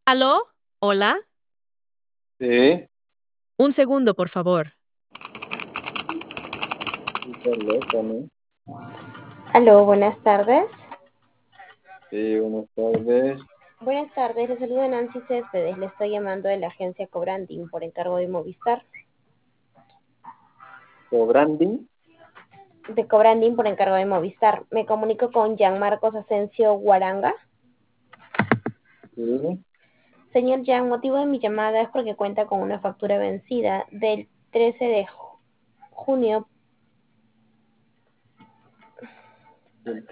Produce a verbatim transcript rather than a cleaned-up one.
¿Aló? ¿Hola? Sí, Un segundo, por favor. sí, permítame. Aló, buenas tardes. Sí, buenas tardes. Buenas tardes, le saluda Nancy Céspedes. Le estoy llamando de la agencia Cobranding por encargo de Movistar. ¿Cobranding? De Cobranding por encargo de Movistar. Me comunico con Jean Marcos Asensio Guaranga. Sí, Señor Jean, motivo de mi llamada es porque cuenta con una factura vencida del trece de junio el